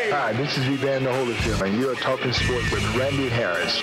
Hi, this is Evander Holyfield, and you are talking sports with Randy Harris.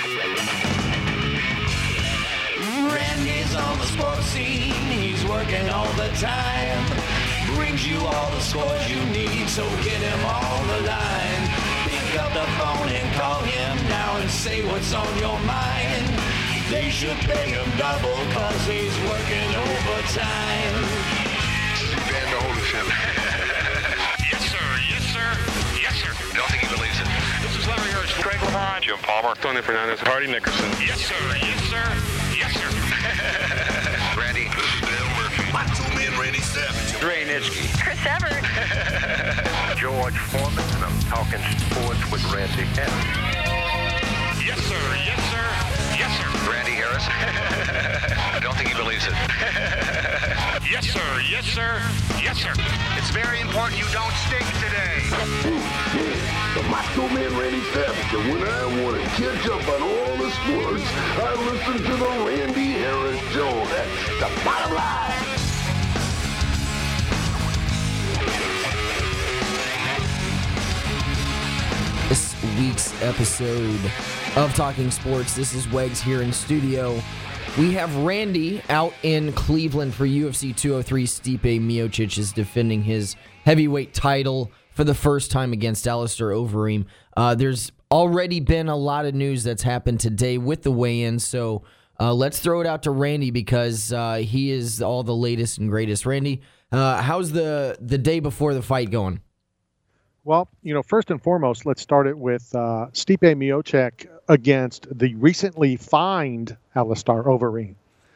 Randy's on the sports scene, he's working all the time. Brings you all the scores you need, so get him on the line. Pick up the phone and call him now and say what's on your mind. They should pay him double, cause he's working overtime. Evander Holyfield. Yes, sir. Yes, sir. Yes, sir. Don't think he believes it. This is Larry Hirsch. Craig Lamont. Jim Palmer, Tony Fernandez, Hardy Nickerson. Yes, sir. Yes, sir. Yes, sir. Randy. Bill Murphy. My two-man Randy Savage. Dre Nitschke. Chris Evert. George Foreman, and I'm talking sports with Randy Harris. Yes, sir. Yes, sir. Yes, sir. Randy Harris. I don't think he believes it. Yes, sir. Yes, sir. Yes, sir. It's very important you don't stink today. The Macho Man Randy Savage, and when I want to catch up on all the sports, I listen to the Randy Harris Show. That's the bottom line. This week's episode of Talking Sports. This is Wags here in studio. We have Randy out in Cleveland for UFC 203. Stipe Miocic is defending his heavyweight title for the first time against Alistair Overeem. There's already been a lot of news that's happened today with the weigh-in, so let's throw it out to Randy because he is all the latest and greatest. Randy, how's the day before the fight going? Well, first and foremost, let's start it with Stipe Miocic against the recently fined Alistair Overeem,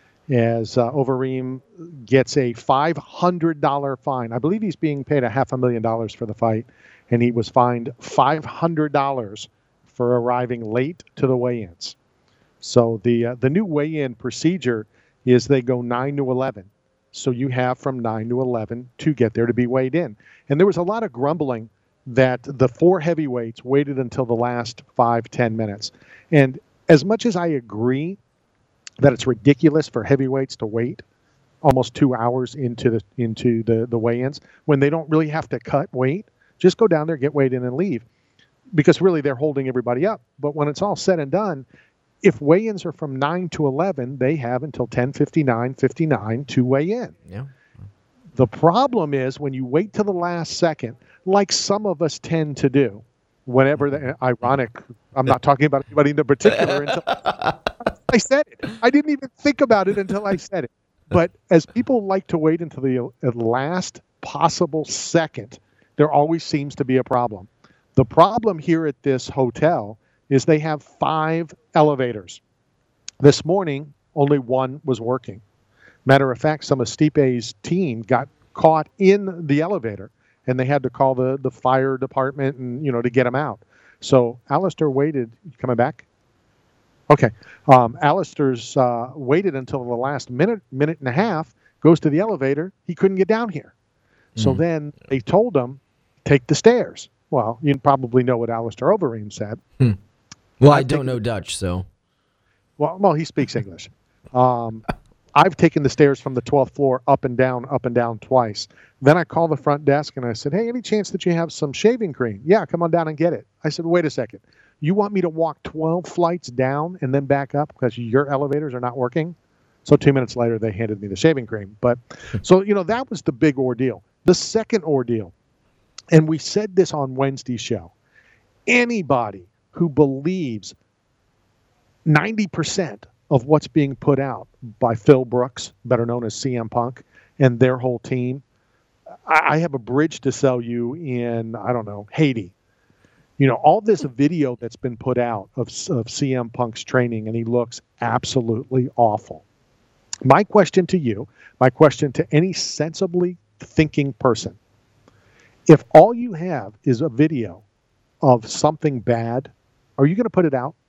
as Overeem gets a $500 fine. I believe he's being paid $500,000 for the fight, and he was fined $500 for arriving late to the weigh-ins. So the new weigh-in procedure is they go 9 to 11. So you have from 9 to 11 to get there to be weighed in. And there was a lot of grumbling that the four heavyweights waited until the last 5-10 minutes. And as much as I agree that it's ridiculous for heavyweights to wait almost 2 hours into the weigh-ins when they don't really have to cut weight, just go down there, get weighed in, and leave. Because really they're holding everybody up. But when it's all said and done, if weigh-ins are from 9 to 11, they have until 10:59 to weigh in. Yeah. The problem is when you wait till the last second, like some of us tend to do, whenever ironic, I'm not talking about anybody in particular until I said it. I didn't even think about it until I said it. But as people like to wait until the last possible second, there always seems to be a problem. The problem here at this hotel is they have 5 elevators. This morning, only one was working. Matter of fact, some of Stipe's team got caught in the elevator, and they had to call the fire department and to get him out. So Alistair waited. Coming back? Okay. Alistair's waited until the last minute and a half, goes to the elevator. He couldn't get down here. So then they told him, take the stairs. Well, you probably know what Alistair Overeem said. Well, I don't know Dutch, so. Well, he speaks English. I've taken the stairs from the 12th floor up and down twice. Then I called the front desk and I said, hey, any chance that you have some shaving cream? Yeah, come on down and get it. I said, wait a second. You want me to walk 12 flights down and then back up because your elevators are not working? So 2 minutes later, they handed me the shaving cream. But so, that was the big ordeal. The second ordeal, and we said this on Wednesday's show, anybody who believes 90% of what's being put out by Phil Brooks, better known as CM Punk, and their whole team, I have a bridge to sell you in, Haiti. All this video that's been put out of CM Punk's training, and he looks absolutely awful. My question to you, my question to any sensibly thinking person, if all you have is a video of something bad, are you going to put it out?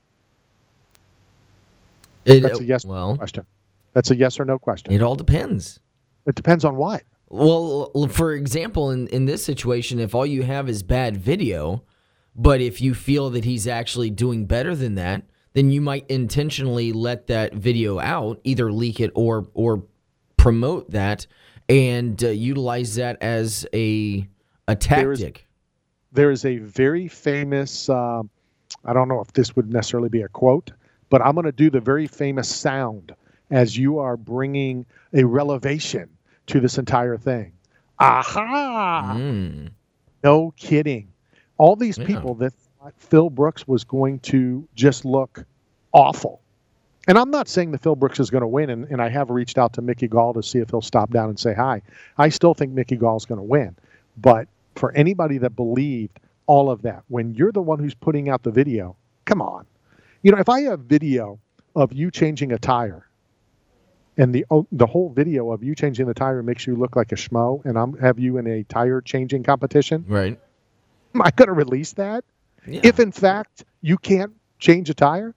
That's a yes or no question. That's a yes or no question. It all depends. It depends on what? Well, for example, in this situation, if all you have is bad video, but if you feel that he's actually doing better than that, then you might intentionally let that video out, either leak it or promote that, and utilize that as a tactic. there is a very famous, I don't know if this would necessarily be a quote, but I'm going to do the very famous sound as you are bringing a revelation to this entire thing. Aha! No kidding. All these people that thought Phil Brooks was going to just look awful. And I'm not saying that Phil Brooks is going to win, and I have reached out to Mickey Gall to see if he'll stop down and say hi. I still think Mickey Gall is going to win. But for anybody that believed all of that, when you're the one who's putting out the video, come on. You know, if I have video of you changing a tire, and the whole video of you changing the tire makes you look like a schmo, and I'm have you in a tire changing competition, right? Am I going to release that? Yeah. If in fact you can't change a tire?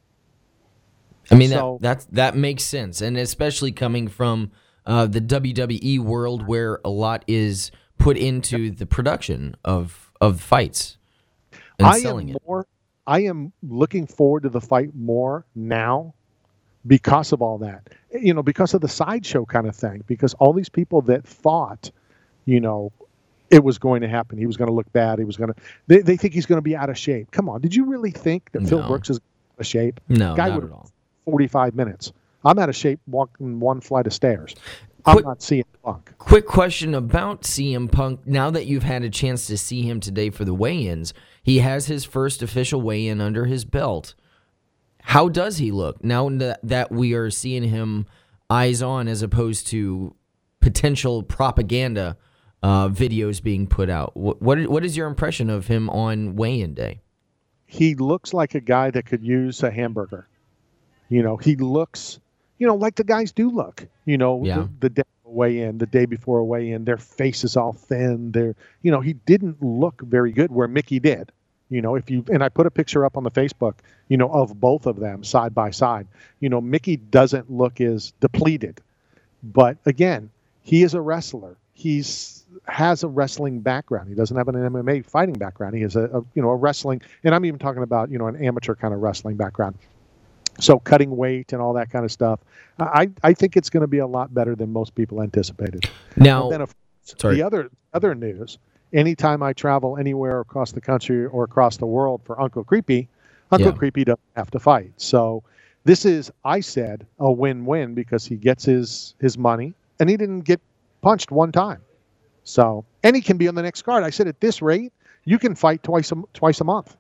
I mean, that makes sense, and especially coming from the WWE world, where a lot is put into the production of fights and selling it. I am looking forward to the fight more now because of all that. You know, because of the sideshow kind of thing. Because all these people that thought, you know, it was going to happen, he was going to look bad, he was going to. They think he's going to be out of shape. Come on, did you really think that Phil Brooks is out of shape? No, guy not at all. 45 minutes. I'm out of shape walking one flight of stairs. I'm not CM Punk. Quick question about CM Punk. Now that you've had a chance to see him today for the weigh-ins, he has his first official weigh-in under his belt. How does he look now that we are seeing him eyes on as opposed to potential propaganda videos being put out? What is your impression of him on weigh-in day? He looks like a guy that could use a hamburger. You know, he looks, you know, like the guys do look. You know, the day of a weigh-in, the day before a weigh-in, their face is all thin. You know, he didn't look very good where Mickey did. You know, and I put a picture up on the Facebook, you know, of both of them side by side. You know, Mickey doesn't look as depleted. But again, he is a wrestler. Has a wrestling background. He doesn't have an MMA fighting background. He has a wrestling, and I'm even talking about, you know, an amateur kind of wrestling background. So cutting weight and all that kind of stuff. I think it's going to be a lot better than most people anticipated. Now, then the other news, anytime I travel anywhere across the country or across the world for Uncle Creepy, Creepy doesn't have to fight. So this is, I said, a win-win because he gets his money and he didn't get punched one time. So, and he can be on the next card. I said, at this rate, you can fight twice a month.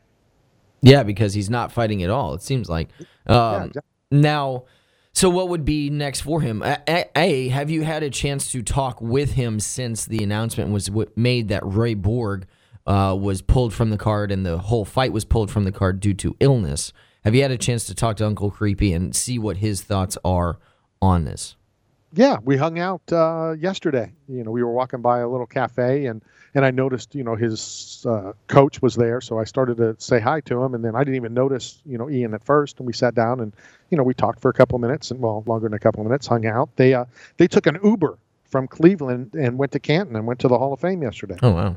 Yeah, because he's not fighting at all, it seems like. Exactly. Now, so what would be next for him? Have you had a chance to talk with him since the announcement was made that Roy Borg was pulled from the card and the whole fight was pulled from the card due to illness? Have you had a chance to talk to Uncle Creepy and see what his thoughts are on this? Yeah, we hung out yesterday. You know, we were walking by a little cafe, and I noticed, you know, his coach was there, so I started to say hi to him, and then I didn't even notice, you know, Ian at first, and we sat down and, you know, we talked for a couple of minutes, and well, longer than a couple of minutes, hung out. They took an Uber from Cleveland and went to Canton and went to the Hall of Fame yesterday. Oh, wow.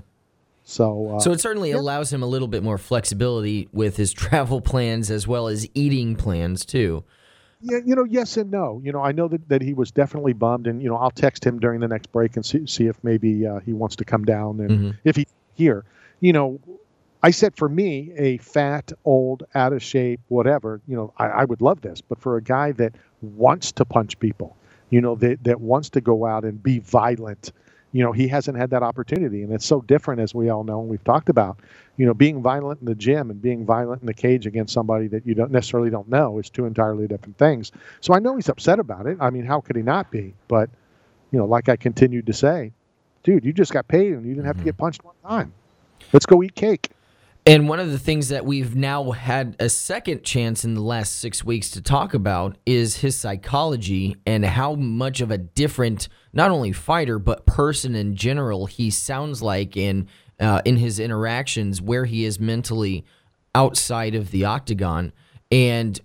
So it certainly allows him a little bit more flexibility with his travel plans as well as eating plans, too. Yeah, you know, yes and no. You know, I know that he was definitely bummed, and, you know, I'll text him during the next break and see if maybe he wants to come down, and if he's here. You know, I said for me, a fat, old, out of shape, whatever, you know, I would love this. But for a guy that wants to punch people, you know, that wants to go out and be violent, you know, he hasn't had that opportunity. And it's so different, as we all know, and we've talked about, you know, being violent in the gym and being violent in the cage against somebody that you don't necessarily know is two entirely different things. So I know he's upset about it. I mean, how could he not be? But, you know, like I continued to say, dude, you just got paid and you didn't have to get punched one time. Let's go eat cake. And one of the things that we've now had a second chance in the last 6 weeks to talk about is his psychology and how much of a different, not only fighter, but person in general he sounds like in his interactions, where he is mentally outside of the octagon. And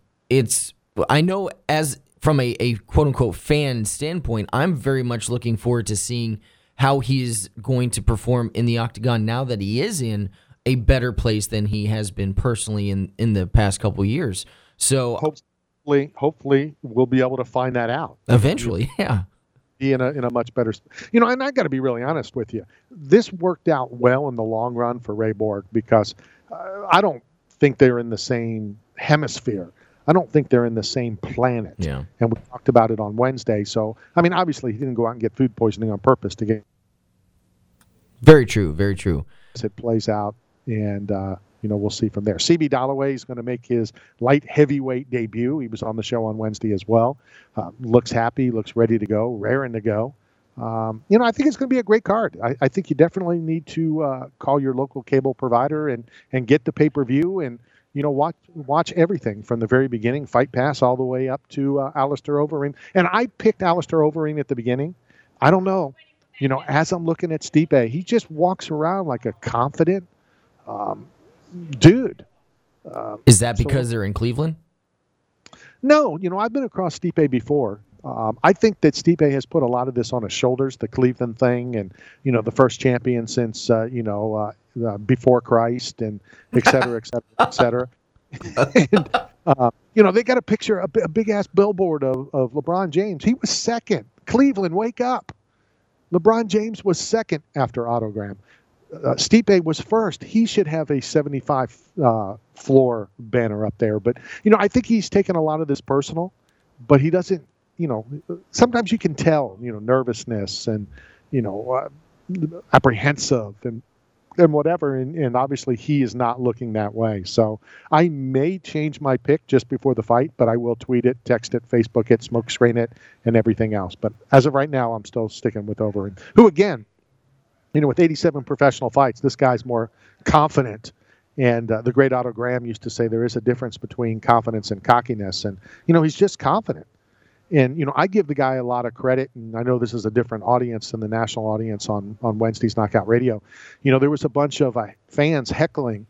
I know as from a quote-unquote fan standpoint, I'm very much looking forward to seeing how he's going to perform in the octagon now that he is in a better place than he has been personally in the past couple of years. So hopefully we'll be able to find that out eventually. Yeah. be in a much better, and I got to be really honest with you. This worked out well in the long run for Ray Borg because I don't think they're in the same hemisphere. I don't think they're in the same planet. Yeah. And we talked about it on Wednesday. So, I mean, obviously he didn't go out and get food poisoning on purpose to get. Very true. Very true. It plays out, and we'll see from there. CB Dollaway is going to make his light heavyweight debut. He was on the show on Wednesday as well. Looks happy, looks ready to go, raring to go. I think it's going to be a great card. I think you definitely need to call your local cable provider and get the pay-per-view and watch everything from the very beginning, Fight Pass, all the way up to Alistair Overeem. And I picked Alistair Overeem at the beginning. I don't know. As I'm looking at Stipe, he just walks around like a confident dude. Is that because they're in Cleveland? No, I've been across Stipe before. I think that Stipe has put a lot of this on his shoulders, the Cleveland thing, and the first champion since before Christ, and et cetera, et cetera, et cetera. And they got a picture, a big ass billboard of LeBron James. He was second. Cleveland, wake up! LeBron James was second after Autogram. Stipe was first. He should have a 75 floor banner up there. But, I think he's taken a lot of this personal, but he doesn't, sometimes you can tell, nervousness and, apprehensive and whatever. And obviously he is not looking that way. So I may change my pick just before the fight, but I will tweet it, text it, Facebook it, smoke screen it, and everything else. But as of right now, I'm still sticking with Overeem, who again, with 87 professional fights, this guy's more confident. And the great Otto Graham used to say there is a difference between confidence and cockiness. And, he's just confident. And, I give the guy a lot of credit. And I know this is a different audience than the national audience on Wednesday's Knockout Radio. There was a bunch of fans heckling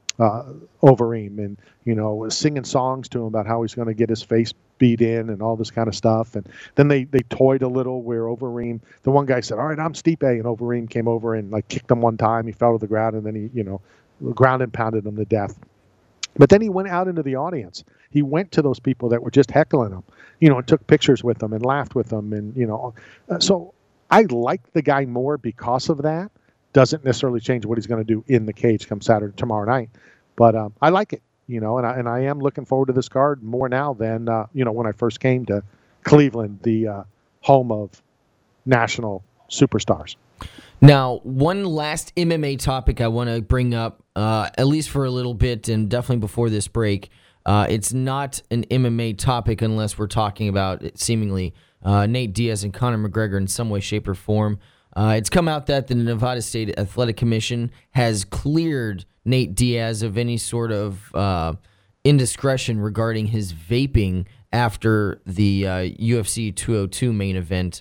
Overeem and, singing songs to him about how he's going to get his face beat in and all this kind of stuff. And then they toyed a little where Overeem, the one guy said, all right, I'm Stipe. And Overeem came over and kicked him one time. He fell to the ground and then he, ground and pounded him to death. But then he went out into the audience. He went to those people that were just heckling him, and took pictures with them and laughed with them. And, so I like the guy more because of that. Doesn't necessarily change what he's going to do in the cage come tomorrow night. But I like it, and I am looking forward to this card more now than, when I first came to Cleveland, the home of national superstars. Now, one last MMA topic I want to bring up, at least for a little bit and definitely before this break. It's not an MMA topic unless we're talking about seemingly Nate Diaz and Conor McGregor in some way, shape, or form. It's come out that the Nevada State Athletic Commission has cleared Nate Diaz of any sort of indiscretion regarding his vaping after the UFC 202 main event.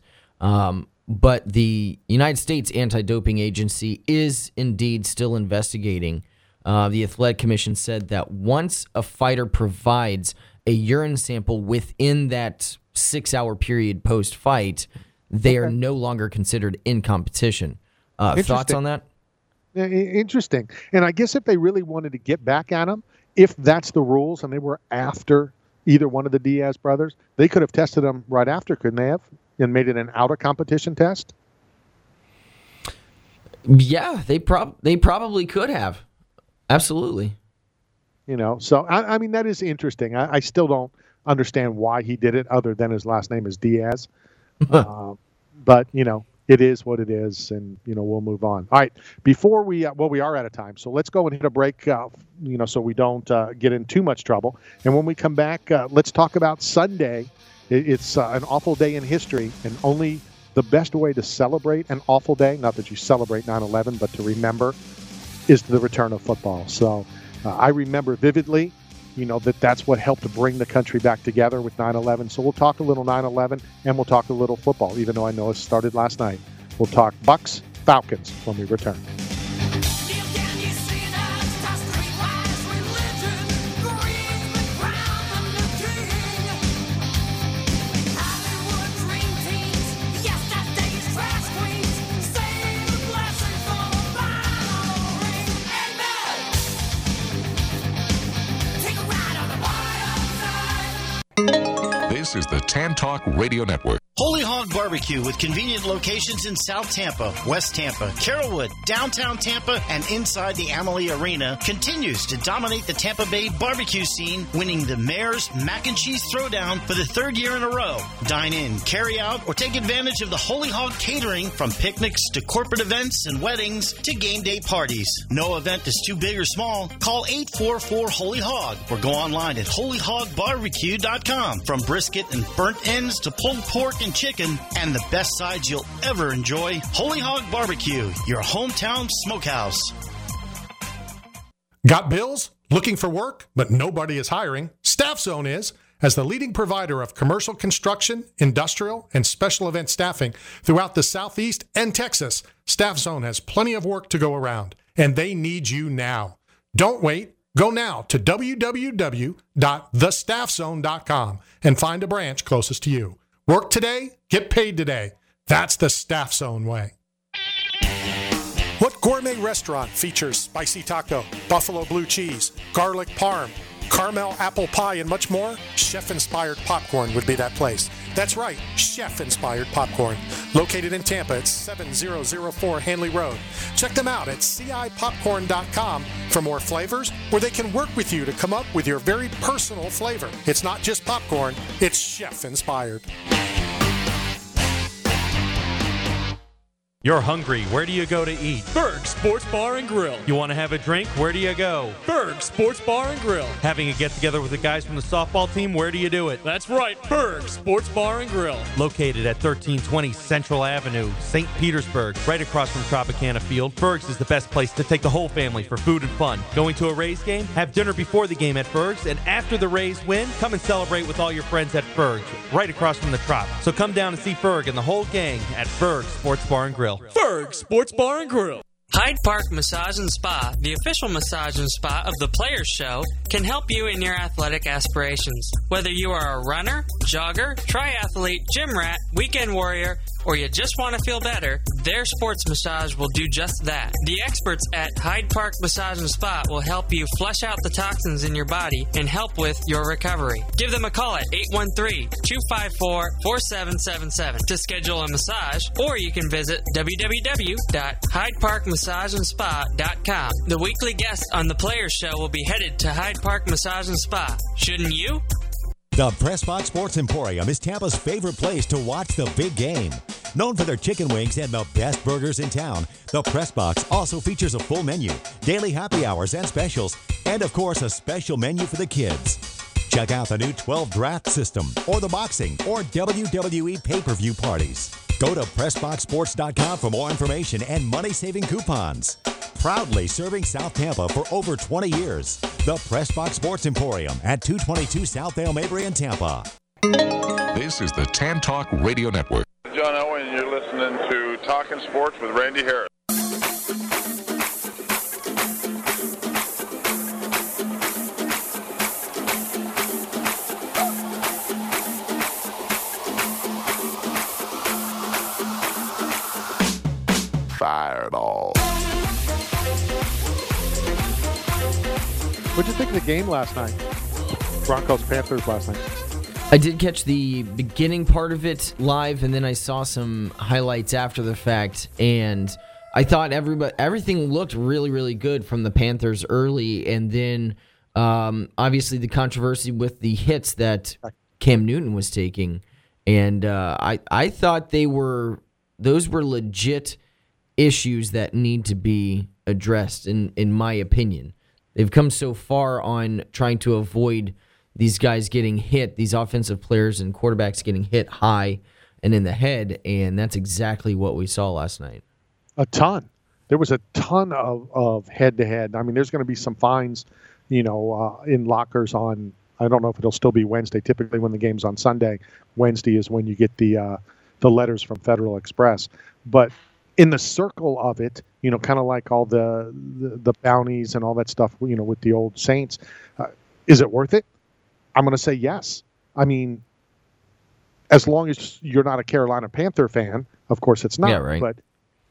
But the United States Anti-Doping Agency is indeed still investigating. The Athletic Commission said that once a fighter provides a urine sample within that 6-hour period post-fight, they are no longer considered in competition. Thoughts on that? Interesting. And I guess if they really wanted to get back at him, if that's the rules and they were after either one of the Diaz brothers, they could have tested him right after, couldn't they have? And made it an out-of-competition test? Yeah, they probably could have. Absolutely. So, I mean, that is interesting. I still don't understand why he did it other than his last name is Diaz. But, it is what it is, and, we'll move on. All right, before we are out of time, so let's go and hit a break, so we don't get in too much trouble. And when we come back, let's talk about Sunday. It's an awful day in history, and only the best way to celebrate an awful day, not that you celebrate 9/11, but to remember, is the return of football. So I remember vividly, that's what helped to bring the country back together with 9/11. So we'll talk a little 9/11, and we'll talk a little football, even though I know it started last night. We'll talk Bucks, Falcons when we return. This is the Tan Talk Radio Network. Holy Hog Barbecue with convenient locations in South Tampa, West Tampa, Carrollwood, downtown Tampa, and inside the Amalie Arena continues to dominate the Tampa Bay barbecue scene, winning the Mayor's Mac and Cheese Throwdown for the third year in a row. Dine in, carry out, or take advantage of the Holy Hog catering from picnics to corporate events and weddings to game day parties. No event is too big or small. Call 844-HOLY-HOG or go online at holyhogbarbecue.com. From brisket and burnt ends to pulled pork and chicken, and the best sides you'll ever enjoy. Holy Hog Barbecue, your hometown smokehouse. Got bills? Looking for work, but nobody is hiring? Staff Zone is. As the leading provider of commercial construction, industrial, and special event staffing throughout the Southeast and Texas, Staff Zone has plenty of work to go around, and they need you now. Don't wait. Go now to www.thestaffzone.com and find a branch closest to you. Work today, get paid today. That's the Staff Zone way. What gourmet restaurant features spicy taco, buffalo blue cheese, garlic parm, caramel apple pie, and much more? Chef-inspired popcorn would be that place. That's right, chef-inspired popcorn. Located in Tampa at 7004 Hanley Road. Check them out at cipopcorn.com for more flavors, where they can work with you to come up with your very personal flavor. It's not just popcorn, it's chef-inspired. You're hungry. Where do you go to eat? Berg Sports Bar and Grill. You want to have a drink? Where do you go? Berg Sports Bar and Grill. Having a get-together with the guys from the softball team? Where do you do it? That's right, Berg Sports Bar and Grill. Located at 1320 Central Avenue, St. Petersburg, right across from Tropicana Field, Berg's is the best place to take the whole family for food and fun. Going to a Rays game? Have dinner before the game at Berg's, and after the Rays win, come and celebrate with all your friends at Berg's, right across from the Trop. So come down and see Berg and the whole gang at Berg Sports Bar and Grill. Berg Sports Bar and Grill. Hyde Park Massage and Spa, the official massage and spa of the Players Show, can help you in your athletic aspirations. Whether you are a runner, jogger, triathlete, gym rat, weekend warrior, or you just want to feel better, their sports massage will do just that. The experts at Hyde Park Massage and Spa will help you flush out the toxins in your body and help with your recovery. Give them a call at 813-254-4777 to schedule a massage, or you can visit www.hydeparkmassageandspa.com. The weekly guest on the Players Show will be headed to Hyde Park Massage and Spa. Shouldn't you? The Pressbox Sports Emporium is Tampa's favorite place to watch the big game. Known for their chicken wings and the best burgers in town, the Pressbox also features a full menu, daily happy hours and specials, and of course a special menu for the kids. Check out the new 12 draft system or the boxing or WWE pay-per-view parties. Go to PressboxSports.com for more information and money-saving coupons. Proudly serving South Tampa for over 20 years. The Pressbox Sports Emporium at 222 South Dale Mabry in Tampa. This is the Tan Talk Radio Network. John Owen, you're listening to Talking Sports with Randy Harris. Fireball. What'd you think of the game last night? Broncos-Panthers last night. I did catch the beginning part of it live, and then I saw some highlights after the fact, and I thought everything looked really, really good from the Panthers early, and then obviously the controversy with the hits that Cam Newton was taking, and I thought those were legit issues that need to be addressed, in my opinion. They've come so far on trying to avoid these guys getting hit, these offensive players and quarterbacks getting hit high and in the head, and that's exactly what we saw last night. A ton. There was a ton of head-to-head. I mean, there's going to be some fines, in lockers on, I don't know if it'll still be Wednesday. Typically when the game's on Sunday, Wednesday is when you get the letters from Federal Express. But in the circle of it, kind of like all the bounties and all that stuff, with the old Saints, is it worth it? I'm going to say yes. I mean, as long as you're not a Carolina Panther fan, of course it's not. Yeah, right. But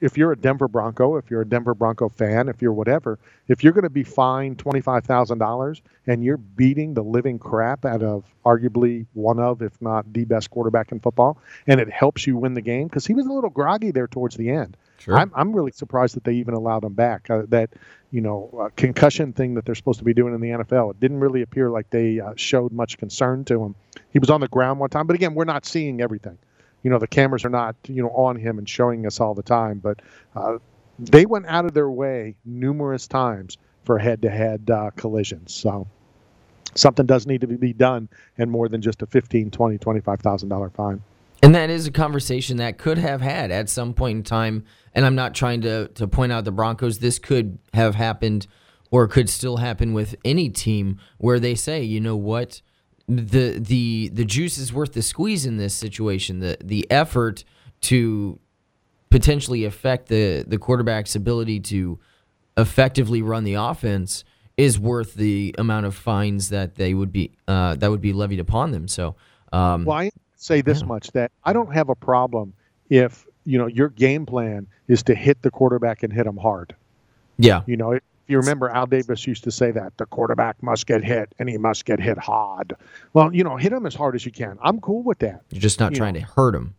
if you're a Denver Bronco, if you're a Denver Bronco fan, if you're whatever, if you're going to be fined $25,000 and you're beating the living crap out of arguably one of, if not the best quarterback in football, and it helps you win the game, because he was a little groggy there towards the end. Sure. I'm really surprised that they even allowed him back. That concussion thing that they're supposed to be doing in the NFL, it didn't really appear like they showed much concern to him. He was on the ground one time, but again, we're not seeing everything. The cameras are not, on him and showing us all the time. But they went out of their way numerous times for head-to-head collisions. So something does need to be done, and more than just a $15,000, $20,000, $25,000 fine. And that is a conversation that could have had at some point in time. And I'm not trying to point out the Broncos. This could have happened or could still happen with any team where they say, you know what, the juice is worth the squeeze in this situation. The effort to potentially affect the quarterback's ability to effectively run the offense is worth the amount of fines that would be levied upon them. So, I say this much, that I don't have a problem if your game plan is to hit the quarterback and hit him hard. Yeah. If you remember, Al Davis used to say that the quarterback must get hit and he must get hit hard. Well, hit him as hard as you can. I'm cool with that. You're just not trying to hurt him.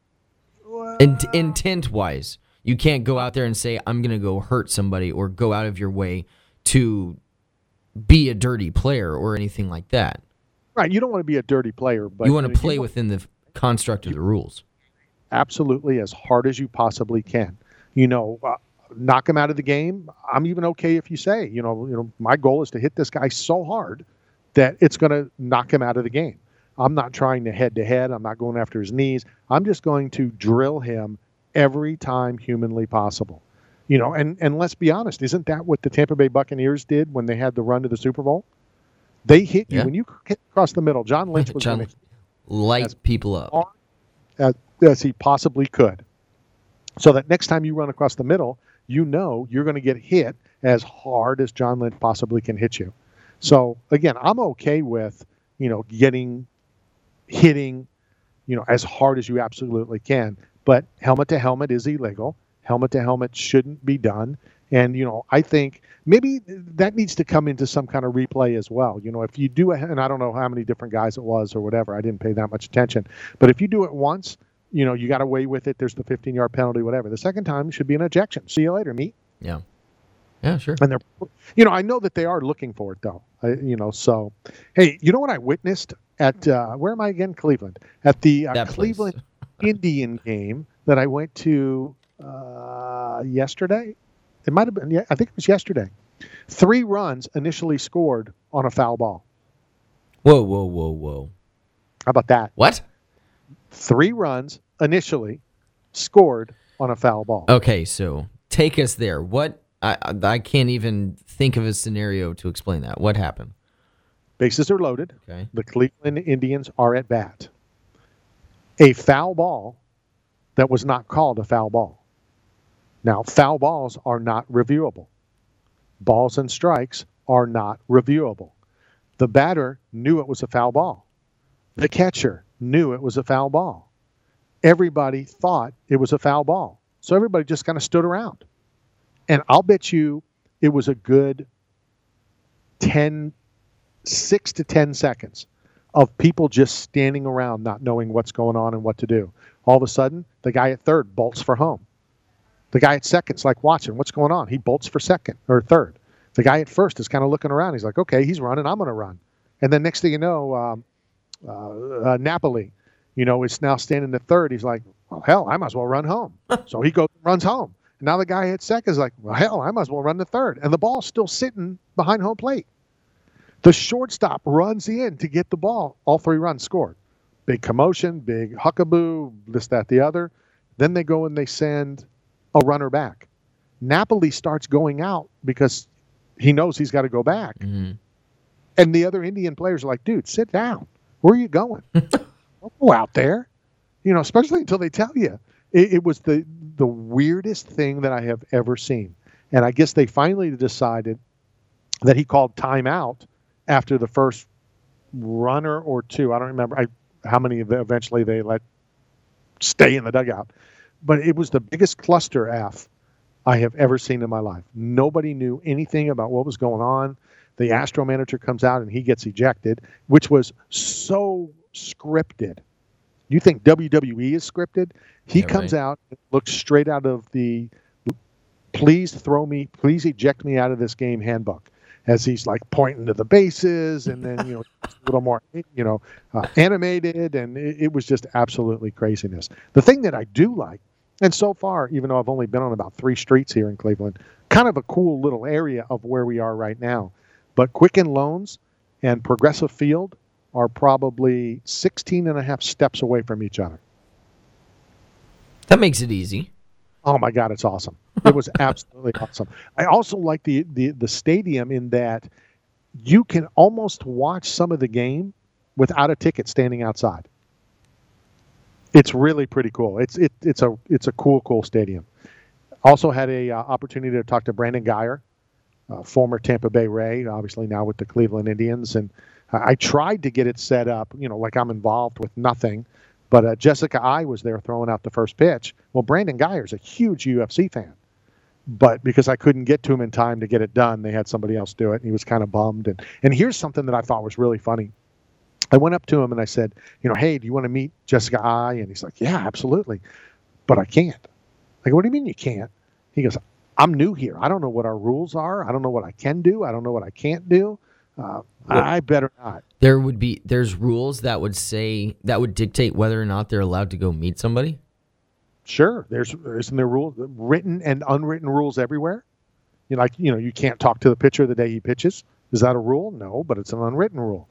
Intent-wise, you can't go out there and say, I'm going to go hurt somebody or go out of your way to be a dirty player or anything like that. Right. You don't want to be a dirty player, but you want to play within the construct of the rules. Absolutely, as hard as you possibly can. Knock him out of the game. I'm even okay if you say, my goal is to hit this guy so hard that it's going to knock him out of the game. I'm not trying to head-to-head. I'm not going after his knees. I'm just going to drill him every time humanly possible. And let's be honest, isn't that what the Tampa Bay Buccaneers did when they had the run to the Super Bowl? They hit you. When you hit across the middle, John Lynch was going to light people up. As he possibly could. So that next time you run across the middle, you're going to get hit as hard as John Lynch possibly can hit you. So, again, I'm okay with, hitting, as hard as you absolutely can. But helmet-to-helmet is illegal. Helmet-to-helmet shouldn't be done. And, I think maybe that needs to come into some kind of replay as well. If you do it, and I don't know how many different guys it was or whatever, I didn't pay that much attention. But if you do it once, you got away with it, there's the 15-yard penalty, whatever. The second time should be an ejection. See you later, meat. Yeah. Yeah, sure. And they're, I know that they are looking for it, though. So, hey, you know what I witnessed at, where am I again? Cleveland. At the Cleveland Indian game that I went to yesterday. It might have been, I think it was yesterday. 3 runs initially scored on a foul ball. Whoa. How about that? What? 3 runs initially scored on a foul ball. Okay, so take us there. What? I can't even think of a scenario to explain that. What happened? Bases are loaded. Okay. The Cleveland Indians are at bat. A foul ball that was not called a foul ball. Now, foul balls are not reviewable. Balls and strikes are not reviewable. The batter knew it was a foul ball. The catcher knew it was a foul ball. Everybody thought it was a foul ball. So everybody just kind of stood around. And I'll bet you it was a good 6 to 10 seconds of people just standing around not knowing what's going on and what to do. All of a sudden, the guy at third bolts for home. The guy at second's like watching, what's going on? He bolts for second or third. The guy at first is kind of looking around. He's like, okay, he's running, I'm going to run. And then next thing you know, Napoli, is now standing at third. He's like, well, hell, I might as well run home. So he goes and runs home. And now the guy at second is like, well, hell, I might as well run to third. And the ball's still sitting behind home plate. The shortstop runs in to get the ball. All 3 runs scored. Big commotion, big huckaboo, this, that, the other. Then they go and they send a runner back. Napoli starts going out because he knows he's got to go back. Mm-hmm. And the other Indian players are like, dude, sit down. Where are you going? Don't go out there. Especially until they tell you. It was the weirdest thing that I have ever seen. And I guess they finally decided that he called timeout after the first runner or 2. I don't remember how many eventually they let stay in the dugout. But it was the biggest cluster F I have ever seen in my life. Nobody knew anything about what was going on. The Astro manager comes out and he gets ejected, which was so scripted. You think WWE is scripted? He comes out and looks straight out of the please eject me out of this game handbook, as he's like pointing to the bases, and then a little more animated, and it was just absolutely craziness. The thing that I do like, and so far, even though I've only been on about 3 streets here in Cleveland, kind of a cool little area of where we are right now, but Quicken Loans and Progressive Field are probably 16 and a half steps away from each other. That makes it easy. Oh my God, it's awesome. It was absolutely awesome. I also like the stadium in that you can almost watch some of the game without a ticket standing outside. It's really pretty cool. It's a cool stadium. Also had a opportunity to talk to Brandon Guyer, former Tampa Bay Ray, obviously now with the Cleveland Indians, and I tried to get it set up, like I'm involved with nothing. But Jessica I was there throwing out the first pitch. Well, Brandon Guyer's a huge UFC fan. But because I couldn't get to him in time to get it done, they had somebody else do it, and he was kind of bummed. And here's something that I thought was really funny. I went up to him and I said, hey, do you want to meet Jessica I? And he's like, yeah, absolutely. But I can't. I go, what do you mean you can't? He goes, I'm new here. I don't know what our rules are. I don't know what I can do. I don't know what I can't do. I better not. There's rules that would dictate whether or not they're allowed to go meet somebody. Sure, isn't there rules, written and unwritten rules everywhere? You can't talk to the pitcher the day he pitches. Is that a rule? No, but it's an unwritten rule.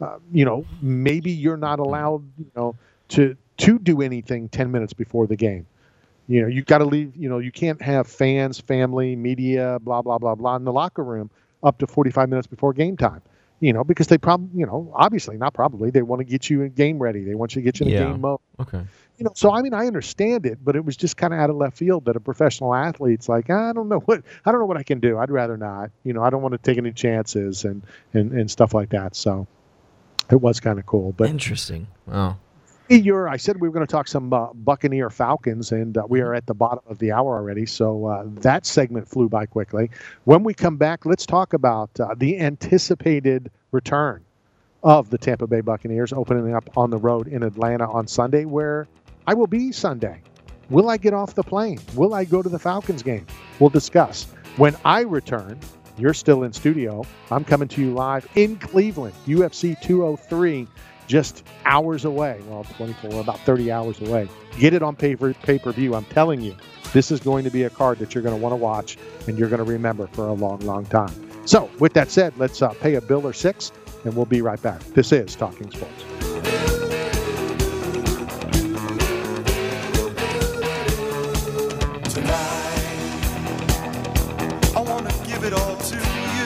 Maybe you're not allowed, to do anything 10 minutes before the game. You've got to leave. You can't have fans, family, media, blah blah blah blah in the locker room up to 45 minutes before game time, because they probably, obviously not probably, they want to get you in game ready. They want you to get you in game mode. Okay. So, I understand it, but it was just kind of out of left field that a professional athlete's like, I don't know what I can do. I'd rather not, I don't want to take any chances and stuff like that. So it was kind of cool, but interesting. Wow. I said we were going to talk some Buccaneer Falcons, and we are at the bottom of the hour already, so that segment flew by quickly. When we come back, let's talk about the anticipated return of the Tampa Bay Buccaneers opening up on the road in Atlanta on Sunday, where I will be Sunday. Will I get off the plane? Will I go to the Falcons game? We'll discuss. When I return, you're still in studio. I'm coming to you live in Cleveland, UFC 203. Just hours away. Well, 24, about 30 hours away. Get it on pay-per-view. I'm telling you, this is going to be a card that you're going to want to watch and you're going to remember for a long, long time. So, with that said, let's pay a bill or 6, and we'll be right back. This is Talking Sports. Tonight, I want to give it all to you.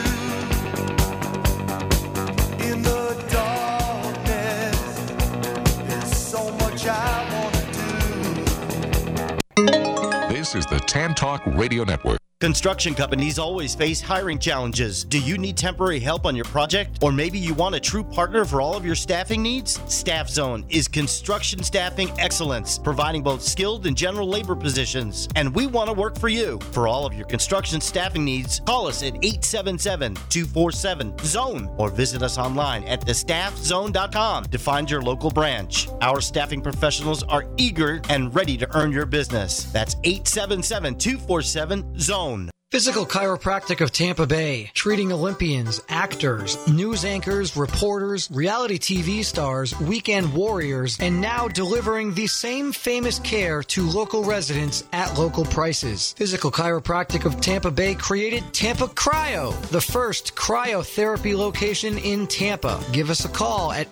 In the darkness, there's so much I want to do. This is the Tan Talk Radio Network. Construction companies always face hiring challenges. Do you need temporary help on your project? Or maybe you want a true partner for all of your staffing needs? Staff Zone is construction staffing excellence, providing both skilled and general labor positions. And we want to work for you. For all of your construction staffing needs, call us at 877-247-ZONE or visit us online at thestaffzone.com to find your local branch. Our staffing professionals are eager and ready to earn your business. That's 877-247-ZONE. Physical Chiropractic of Tampa Bay, treating Olympians, actors, news anchors, reporters, reality TV stars, weekend warriors, and now delivering the same famous care to local residents at local prices. Physical Chiropractic of Tampa Bay created Tampa Cryo, the first cryotherapy location in Tampa. Give us a call at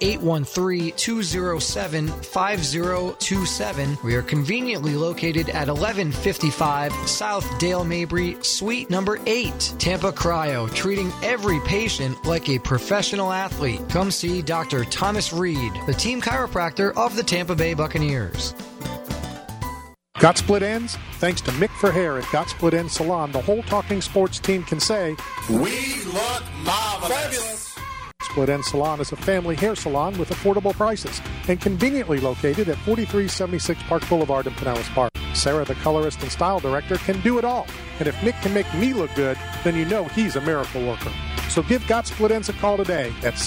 813-207-5027. We are conveniently located at 1155 South Dale Mabry, Suite number 8. Tampa Cryo, treating every patient like a professional athlete. Come see Dr. Thomas Reed, the team chiropractor of the Tampa Bay Buccaneers. Got split ends? Thanks to Mick for Hair at Got Split End Salon, the whole Talking Sports team can say, We look marvelous. Fabulous. Split End Salon is a family hair salon with affordable prices and conveniently located at 4376 Park Boulevard in Pinellas Park. Sarah, the colorist and style director, can do it all. And if Nick can make me look good, then you know he's a miracle worker. So give Got Split Ends a call today at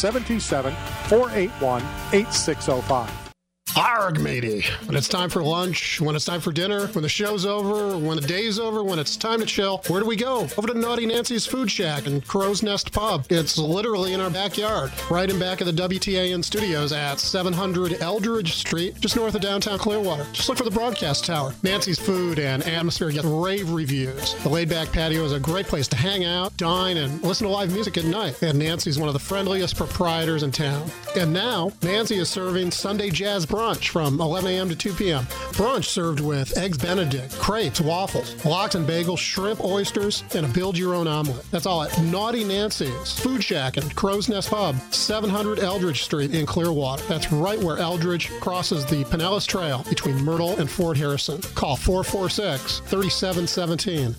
727-481-8605. Arg, matey. When it's time for lunch, when it's time for dinner, when the show's over, when the day's over, when it's time to chill, where do we go? Over to Naughty Nancy's Food Shack and Crow's Nest Pub. It's literally in our backyard, right in back of the WTAN studios at 700 Eldridge Street, just north of downtown Clearwater. Just look for the broadcast tower. Nancy's food and atmosphere get rave reviews. The laid-back patio is a great place to hang out, dine, and listen to live music at night. And Nancy's one of the friendliest proprietors in town. And now, Nancy is serving Sunday Jazz Brunch from 11 a.m. to 2 p.m. Brunch served with Eggs Benedict, crepes, waffles, lox and bagels, shrimp, oysters, and a build-your-own omelet. That's all at Naughty Nancy's Food Shack and Crow's Nest Pub, 700 Eldridge Street in Clearwater. That's right where Eldridge crosses the Pinellas Trail between Myrtle and Fort Harrison. Call 446-3717.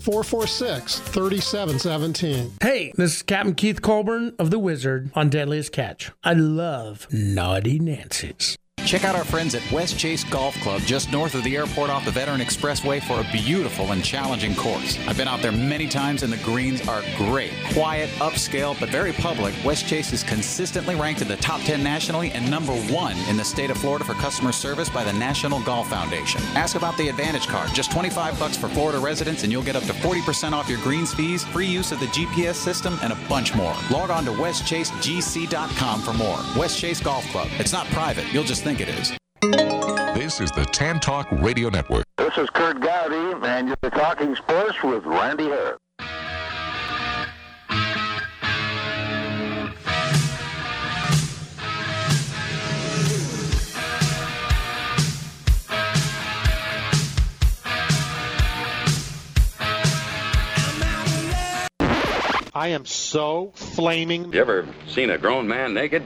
446-3717. Hey, this is Captain Keith Colburn of The Wizard on Deadliest Catch. I love Naughty Nancy's. Check out our friends at West Chase Golf Club just north of the airport off the Veteran Expressway for a beautiful and challenging course. I've been out there many times and the greens are great. Quiet, upscale, but very public, West Chase is consistently ranked in the top 10 nationally and number 1 in the state of Florida for customer service by the National Golf Foundation. Ask about the Advantage Card, just $25 for Florida residents and you'll get up to 40% off your greens fees, free use of the GPS system, and a bunch more. Log on to westchasegc.com for more. West Chase Golf Club. It's not private. You'll just think it is. This is the Tan Talk Radio Network. This is Kurt Gowdy, and you're talking sports with Randy Harris. I am so flaming. You ever seen a grown man naked?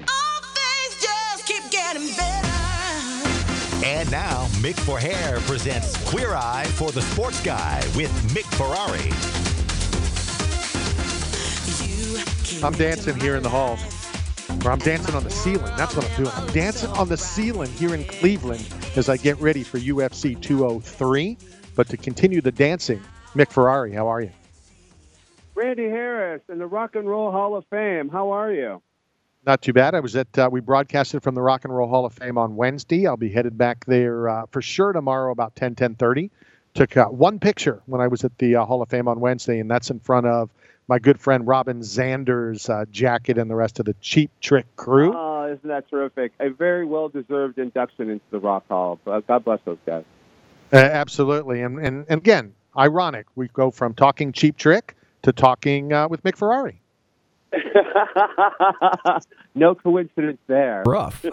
And now, Mick for Hair presents Queer Eye for the Sports Guy with Mick Ferrari. I'm dancing here in the halls. Or I'm dancing on the ceiling. That's what I'm doing. I'm dancing on the ceiling here in Cleveland as I get ready for UFC 203. But to continue the dancing, Mick Ferrari, how are you? Randy Harris in the Rock and Roll Hall of Fame. How are you? Not too bad. I was at, we broadcasted from the Rock and Roll Hall of Fame on Wednesday. I'll be headed back there for sure tomorrow about 10:30. Took one picture when I was at the Hall of Fame on Wednesday, and that's in front of my good friend Robin Zander's jacket and the rest of the Cheap Trick crew. Oh, isn't that terrific? A very well-deserved induction into the Rock Hall. God bless those guys. Absolutely. And again, ironic. We go from talking Cheap Trick to talking with Mick Ferrari. No coincidence there. Rough.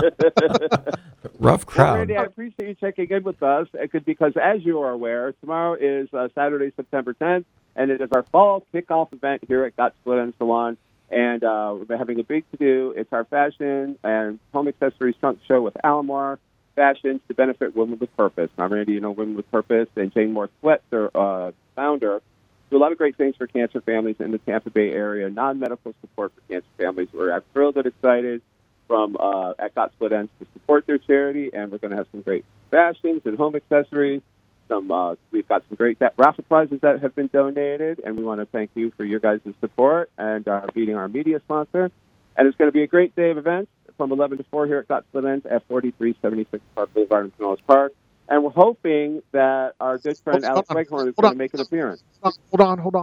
Rough crowd. Well, Randy, I appreciate you checking in with us because, as you are aware, tomorrow is Saturday, September 10th, and it is our fall kickoff event here at Got Split Ends Salon. And we're having a big to-do. It's our fashion and home accessories trunk show with Alomar Fashions to benefit Women with Purpose. Now, Randy, you know Women with Purpose, and Jane Moore Sweat, their founder, do a lot of great things for cancer families in the Tampa Bay area, non-medical support for cancer families. We're thrilled and excited from at Got Split Ends to support their charity, and we're going to have some great fashions and home accessories. We've got some great raffle prizes that have been donated, and we want to thank you for your guys' support and being our media sponsor. And it's going to be a great day of events from 11 to 4 here at Got Split Ends at 4376 Park Boulevard in Pinellas Park. And we're hoping that our good friend Alex Weghorn is going to make an appearance. Hold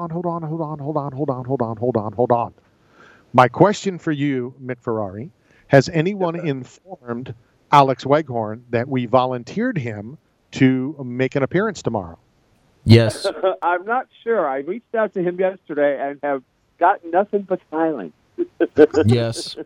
on. My question for you, Mick Ferrari, has anyone informed Alex Weghorn that we volunteered him to make an appearance tomorrow? Yes. I'm not sure. I reached out to him yesterday and have gotten nothing but silence. Yes.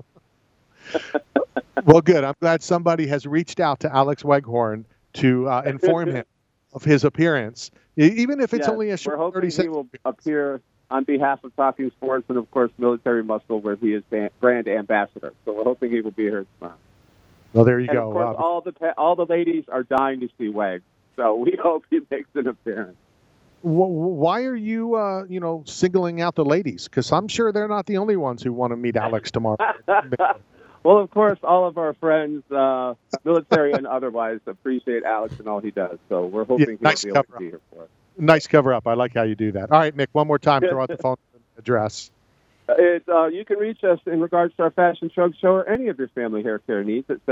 Well, good. I'm glad somebody has reached out to Alex Weghorn to inform him of his appearance, even if it's only a short 30 seconds. He will appear on behalf of Talking Sports and, of course, Military Muscle, where he is brand ambassador. So we're hoping he will be here tomorrow. Well, there you and go. Of course, all the ladies are dying to see Weg, so we hope he makes an appearance. Why are you, singling out the ladies? Because I'm sure they're not the only ones who want to meet Alex tomorrow. Well, of course, all of our friends, military and otherwise, appreciate Alex and all he does. So we're hoping he'll be able to be here for us. Nice cover up. I like how you do that. All right, Mick, one more time. Throw out the phone address. You can reach us in regards to our Fashion Truck Show or any of your family hair care needs at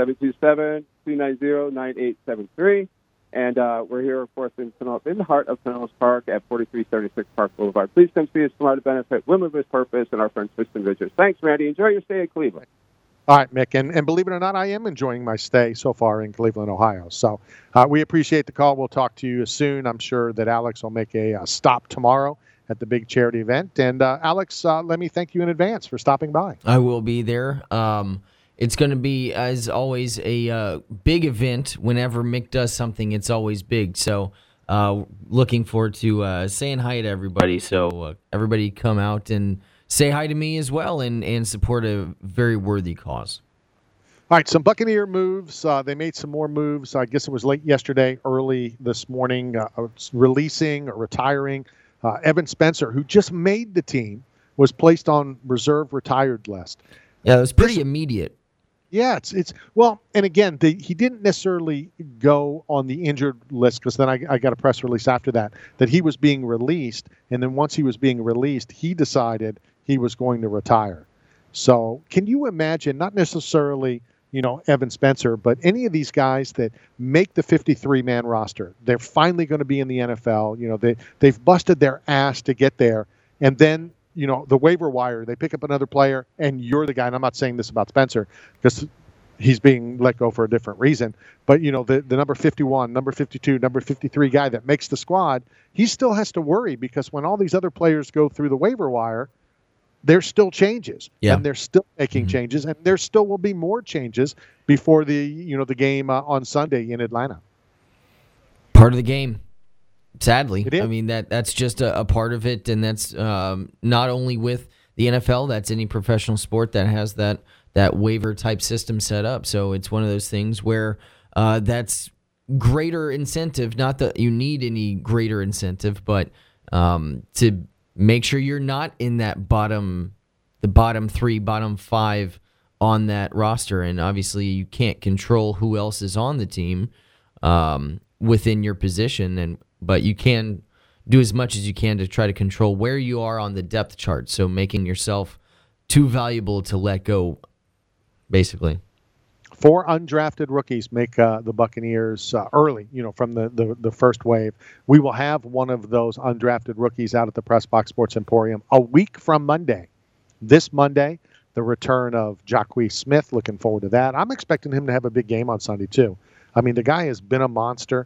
727-290-9873. And we're here, of course, in the heart of Pinellas Park at 4336 Park Boulevard. Please come see us tomorrow to benefit Women with Purpose and our friends Tristan Richards. Thanks, Randy. Enjoy your stay in Cleveland. All right, Mick, and believe it or not, I am enjoying my stay so far in Cleveland, Ohio. So we appreciate the call. We'll talk to you soon. I'm sure that Alex will make a stop tomorrow at the big charity event. And Alex, let me thank you in advance for stopping by. I will be there. It's going to be, as always, a big event. Whenever Mick does something, it's always big. So looking forward to saying hi to everybody. So everybody come out and say hi to me as well and support a very worthy cause. All right, some Buccaneer moves. They made some more moves. I guess it was late yesterday, early this morning, releasing or retiring. Evan Spencer, who just made the team, was placed on reserve retired list. Yeah, it was pretty immediate. Yeah, it's well, and again, he didn't necessarily go on the injured list because then I got a press release after that he was being released, and then once he was being released, he decided he was going to retire. So can you imagine, not necessarily, Evan Spencer, but any of these guys that make the 53-man roster, they're finally going to be in the NFL. They've busted their ass to get there, and then the waiver wire, they pick up another player, and you're the guy. And I'm not saying this about Spencer because he's being let go for a different reason. But, the number 51, number 52, number 53 guy that makes the squad, he still has to worry because when all these other players go through the waiver wire, there's still changes. Yeah. And they're still making changes, and there still will be more changes before the game on Sunday in Atlanta. Part of the game. Sadly, I mean that's just a part of it, and that's not only with the NFL. That's any professional sport that has that waiver type system set up. So it's one of those things where that's greater incentive. Not that you need any greater incentive, but to make sure you're not in the bottom 3, bottom 5 on that roster. And obviously, you can't control who else is on the team within your position, but you can do as much as you can to try to control where you are on the depth chart. So making yourself too valuable to let go, basically. 4 undrafted rookies make the Buccaneers early, from the first wave. We will have one of those undrafted rookies out at the Press Box Sports Emporium a week from Monday. This Monday, the return of Jacquez Smith. Looking forward to that. I'm expecting him to have a big game on Sunday, too. I mean, the guy has been a monster.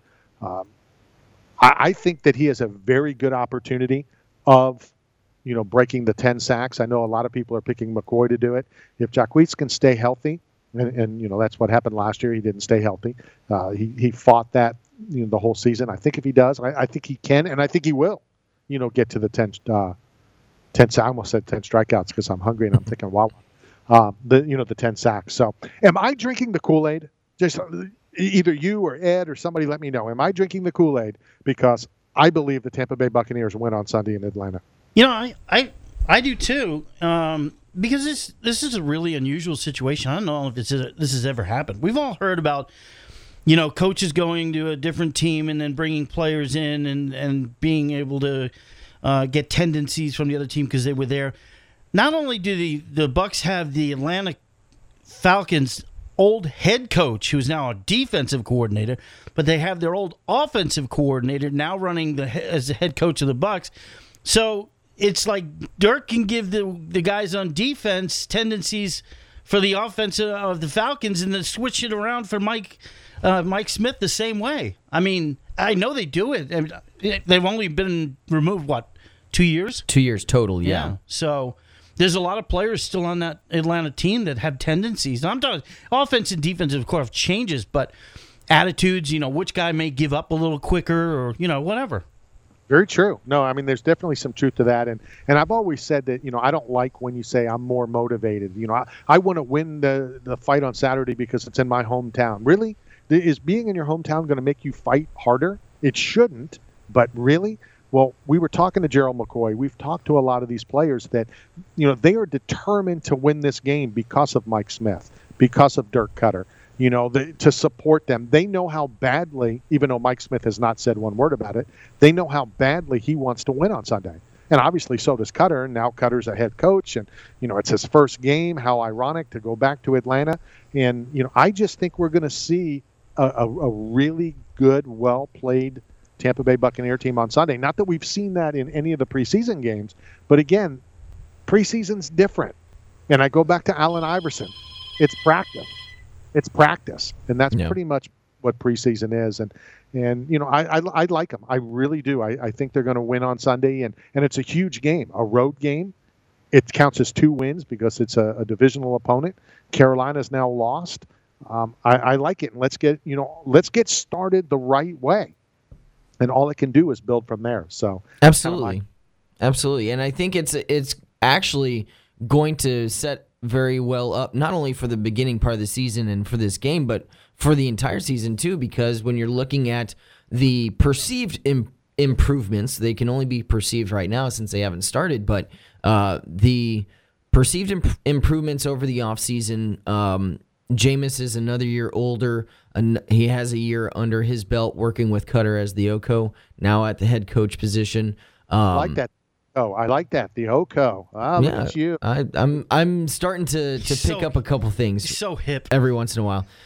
I think that he has a very good opportunity of, breaking the 10 sacks. I know a lot of people are picking McCoy to do it. If Jacquez can stay healthy, and that's what happened last year. He didn't stay healthy. He fought that the whole season. I think if he does, I think he can, and I think he will, get to the 10 I almost said 10 strikeouts because I'm hungry and I'm thinking, wow, the 10 sacks. So am I drinking the Kool-Aid? Just either you or Ed or somebody let me know. Am I drinking the Kool-Aid? Because I believe the Tampa Bay Buccaneers win on Sunday in Atlanta. I do too. Because this is a really unusual situation. I don't know if this has ever happened. We've all heard about, coaches going to a different team and then bringing players in and being able to get tendencies from the other team because they were there. Not only do the Bucs have the Atlanta Falcons' old head coach, who's now a defensive coordinator, but they have their old offensive coordinator now running as the head coach of the Bucs. So it's like Dirk can give the guys on defense tendencies for the offense of the Falcons and then switch it around for Mike Smith the same way. I mean, I know they do it. I mean, they've only been removed, 2 years? 2 years total, yeah. So there's a lot of players still on that Atlanta team that have tendencies. And I'm talking offense and defense, of course, changes, but attitudes, which guy may give up a little quicker or, whatever. Very true. No, I mean, there's definitely some truth to that. And I've always said that, I don't like when you say I'm more motivated. I want to win the fight on Saturday because it's in my hometown. Really? Is being in your hometown going to make you fight harder? It shouldn't, but really? Well, we were talking to Gerald McCoy. We've talked to a lot of these players that, they are determined to win this game because of Mike Smith, because of Dirk Cutter. To support them. They know how badly, even though Mike Smith has not said one word about it, they know how badly he wants to win on Sunday. And obviously so does Cutter. Now Cutter's a head coach, and, it's his first game. How ironic to go back to Atlanta. And, I just think we're going to see a really good, well-played Tampa Bay Buccaneer team on Sunday. Not that we've seen that in any of the preseason games, but again, preseason's different. And I go back to Allen Iverson. It's practice. It's practice, and that's pretty much what preseason is. And I like them. I really do. I think they're going to win on Sunday, and it's a huge game, a road game. It counts as 2 wins because it's a divisional opponent. Carolina's now lost. I like it, and let's get started the right way, and all it can do is build from there. So absolutely, and I think it's actually going to set very well up, not only for the beginning part of the season and for this game, but for the entire season too, because when you're looking at the perceived improvements, they can only be perceived right now since they haven't started, but the perceived improvements over the offseason, Jameis is another year older, and he has a year under his belt working with Cutter as the OCO, now at the head coach position. I like that. Oh, I like that. The OCO. That's you. I'm starting to pick up a couple things. So hip. Every once in a while.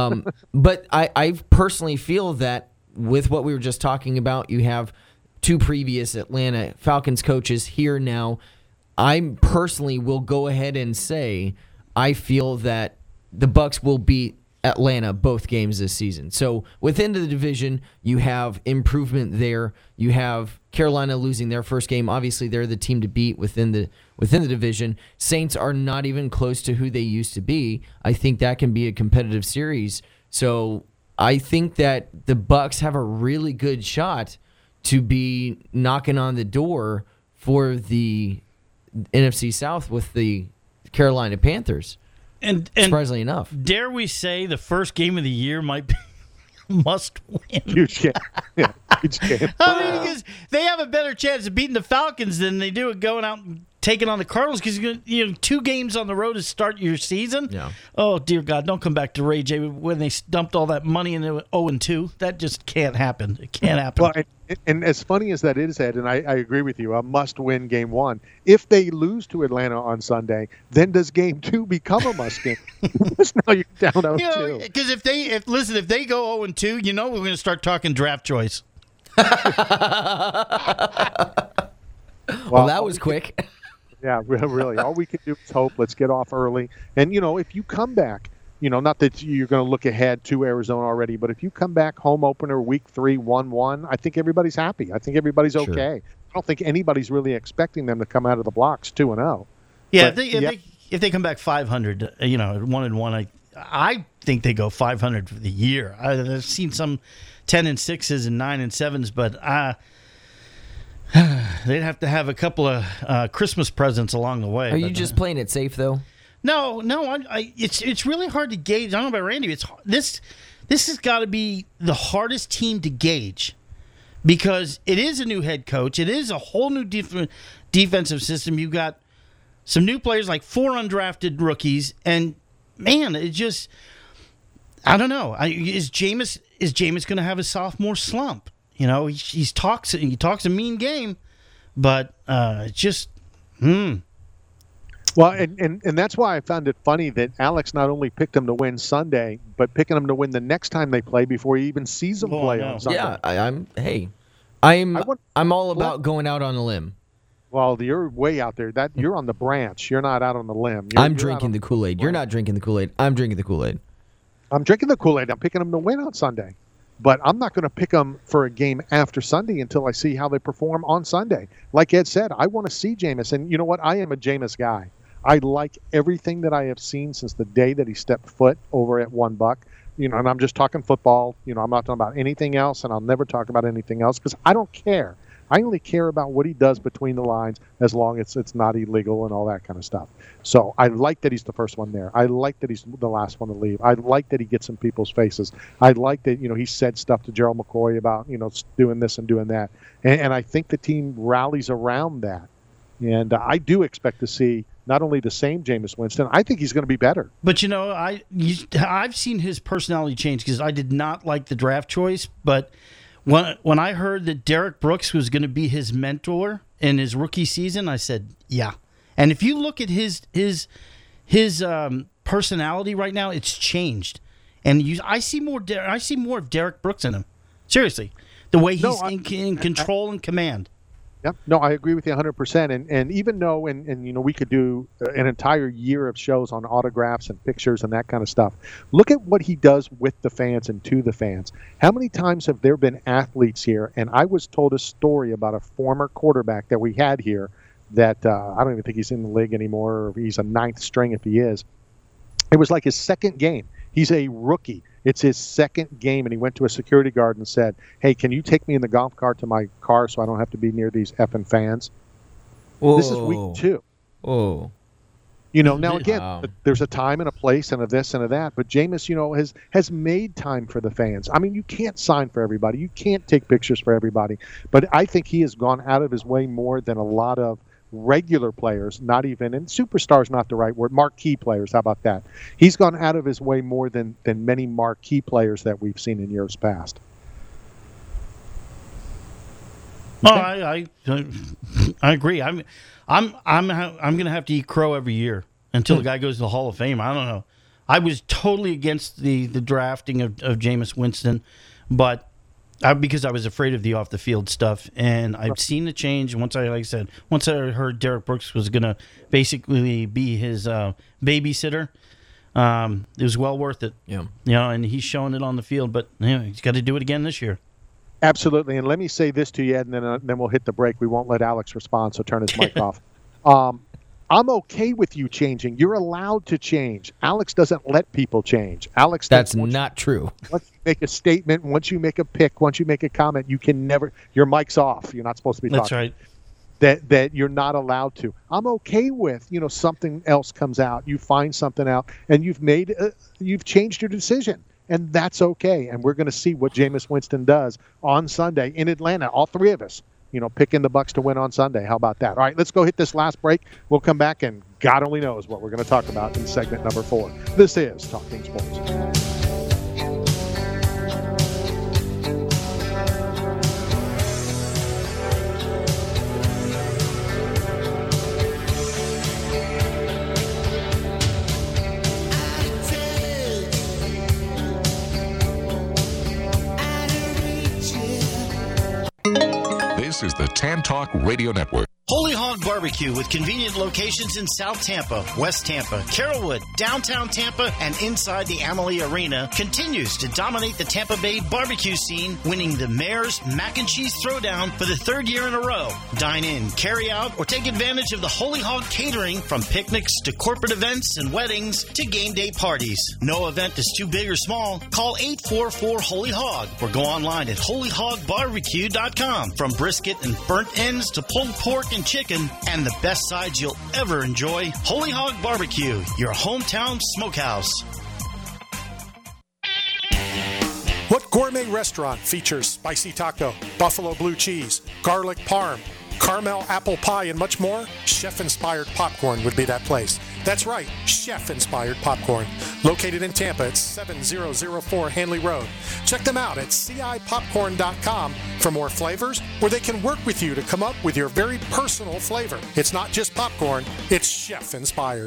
But I personally feel that with what we were just talking about, you have 2 previous Atlanta Falcons coaches here now. I personally will go ahead and say I feel that the Bucs will beat Atlanta both games this season. So within the division, you have improvement there. You have Carolina losing their first game. Obviously, they're the team to beat within the division. Saints are not even close to who they used to be. I think that can be a competitive series. So I think that the Bucs have a really good shot to be knocking on the door for the NFC South with the Carolina Panthers. And surprisingly enough, dare we say the first game of the year might be must win? Huge game. Yeah, huge game. I mean, because they have a better chance of beating the Falcons than they do of going out and taking on the Cardinals. Because 2 games on the road to start your season. Yeah. Oh dear God, don't come back to Ray J when they dumped all that money and they were 0-2. That just can't happen. It can't happen. Well, and as funny as that is, Ed, and I agree with you, a must-win game 1. If they lose to Atlanta on Sunday, then does game 2 become a must-win? Because now you're down 0-2. Because if they go 0-2, we're going to start talking draft choice. Well, that was quick. Yeah, really. All we can do is hope. Let's get off early. And, if you come back, not that you're going to look ahead to Arizona already, but if you come back home opener week 3, 1-1, I think everybody's happy. I think everybody's okay. Sure. I don't think anybody's really expecting them to come out of the blocks 2-0. Yeah, if they come back 500, 1-1, I think they go 500 for the year. I've seen some 10-6s and 9-7s, but they'd have to have a couple of Christmas presents along the way. Are you just playing it safe, though? No. It's really hard to gauge. I don't know about Randy. This has got to be the hardest team to gauge because it is a new head coach. It is a whole new defensive system. You've got some new players, like 4 undrafted rookies, and man, it just I don't know. Is Jameis going to have a sophomore slump? He talks a mean game, but just. Well, and that's why I found it funny that Alex not only picked him to win Sunday, but picking him to win the next time they play before he even sees them play on Sunday. Yeah, I'm all about going out on a limb. Well, you're way out there. You're on the branch. You're not out on the limb. I'm drinking the Kool-Aid. You're not drinking the Kool-Aid. I'm drinking the Kool-Aid. I'm drinking the Kool-Aid. I'm picking them to win on Sunday. But I'm not going to pick them for a game after Sunday until I see how they perform on Sunday. Like Ed said, I want to see Jameis. And you know what? I am a Jameis guy. I like everything that I have seen since the day that he stepped foot over at $1. And I'm just talking football. I'm not talking about anything else, and I'll never talk about anything else because I don't care. I only care about what he does between the lines as long as it's not illegal and all that kind of stuff. So I like that he's the first one there. I like that he's the last one to leave. I like that he gets in people's faces. I like that, he said stuff to Gerald McCoy about, doing this and doing that. And I think the team rallies around that. And I do expect to see not only the same Jameis Winston, I think he's going to be better. But, I've seen his personality change because I did not like the draft choice. But when I heard that Derek Brooks was going to be his mentor in his rookie season, I said, yeah. And if you look at his personality right now, it's changed. And I see more of Derek Brooks in him. Seriously. The way he's in control and command. Yep. No, I agree with you 100%. And even though, we could do an entire year of shows on autographs and pictures and that kind of stuff, look at what he does with the fans and to the fans. How many times have there been athletes here? And I was told a story about a former quarterback that we had here that I don't even think he's in the league anymore, or he's a ninth string if he is. It was like his second game. He's a rookie. It's his second game, and he went to a security guard and said, hey, can you take me in the golf cart to my car so I don't have to be near these effing fans? Whoa. This is week 2. Oh. Now again, there's a time and a place and a this and a that, but Jameis, has made time for the fans. I mean, you can't sign for everybody. You can't take pictures for everybody. But I think he has gone out of his way more than a lot of regular players, and superstar is not the right word, marquee players, how about that? He's gone out of his way more than many marquee players that we've seen in years past. Okay. I agree. I'm going to have to eat crow every year until the guy goes to the Hall of Fame. I don't know. I was totally against the drafting of Jameis Winston, but because I was afraid of the off the field stuff, and I've seen the change. Once I heard Derek Brooks was going to basically be his babysitter, it was well worth it. Yeah, and he's showing it on the field. But he's got to do it again this year. Absolutely. And let me say this to you, Ed, and then we'll hit the break. We won't let Alex respond, so turn his mic off. I'm okay with you changing. You're allowed to change. Alex doesn't let people change. Alex, that's not true. Once you make a statement, once you make a pick, once you make a comment, you can never. Your mic's off. You're not supposed to be talking. That's right. That you're not allowed to. I'm okay with something else comes out. You find something out, and you've changed your decision, and that's okay. And we're going to see what Jameis Winston does on Sunday in Atlanta. All three of us. Picking the Bucs to win on Sunday. How about that? All right, let's go hit this last break. We'll come back, and God only knows what we're going to talk about in segment number 4. This is Talking Sports. This is the Tan Talk Radio Network. Holy Hog Barbecue with convenient locations in South Tampa, West Tampa, Carrollwood, downtown Tampa, and inside the Amalie Arena continues to dominate the Tampa Bay barbecue scene, winning the Mayor's Mac and Cheese Throwdown for the 3rd year in a row. Dine in, carry out, or take advantage of the Holy Hog catering from picnics to corporate events and weddings to game day parties. No event is too big or small. Call 844-HOLY-HOG or go online at holyhogbarbecue.com. From brisket and burnt ends to pulled pork and chicken, and the best sides you'll ever enjoy. Holy Hog Barbecue, your hometown smokehouse. What gourmet restaurant features spicy taco, buffalo blue cheese, garlic parm, caramel apple pie, and much more? Chef-inspired popcorn would be that place. That's right, chef-inspired popcorn. Located in Tampa at 7004 Hanley Road. Check them out at cipopcorn.com for more flavors, where they can work with you to come up with your very personal flavor. It's not just popcorn, it's chef-inspired.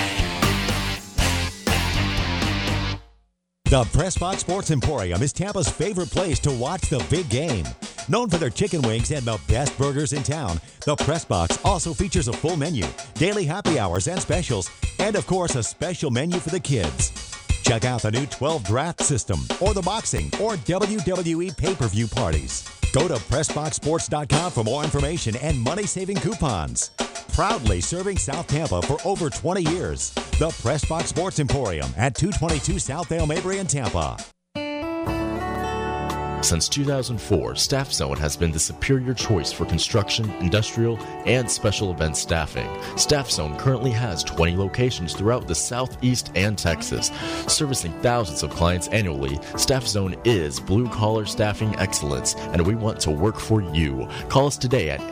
The Press Box Sports Emporium is Tampa's favorite place to watch the big game. Known for their chicken wings and the best burgers in town, the Press Box also features a full menu, daily happy hours and specials, and of course a special menu for the kids. Check out the new 12 draft system, or the boxing or WWE pay-per-view parties. Go to PressBoxSports.com for more information and money-saving coupons. Proudly serving South Tampa for over 20 years. The Press Box Sports Emporium at 222 South Ale Mabry in Tampa. Since 2004, Staff Zone has been the superior choice for construction, industrial, and special event staffing. Staff Zone currently has 20 locations throughout the Southeast and Texas. Servicing thousands of clients annually, Staff Zone is blue-collar staffing excellence, and we want to work for you. Call us today at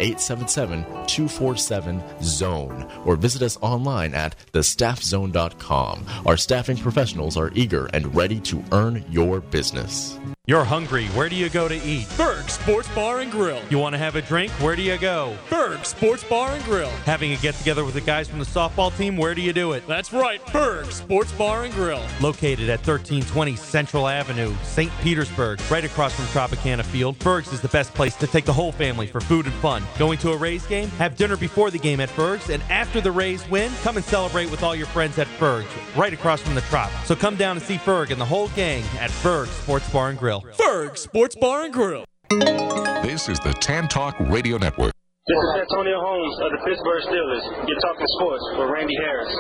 877-247-ZONE or visit us online at thestaffzone.com. Our staffing professionals are eager and ready to earn your business. You're hungry. Where do you go to eat? Berg Sports Bar and Grill. You want to have a drink? Where do you go? Berg Sports Bar and Grill. Having a get-together with the guys from the softball team? Where do you do it? That's right, Berg Sports Bar and Grill. Located at 1320 Central Avenue, St. Petersburg, right across from Tropicana Field, Berg's is the best place to take the whole family for food and fun. Going to a Rays game? Have dinner before the game at Berg's, and after the Rays win, come and celebrate with all your friends at Berg's, right across from the Trop. So come down and see Berg and the whole gang at Berg Sports Bar and Grill. Berg Sports Bar and Grill. This is the Tan Talk Radio Network. This is Antonio Holmes of the Pittsburgh Steelers. You're talking sports with Randy Harris.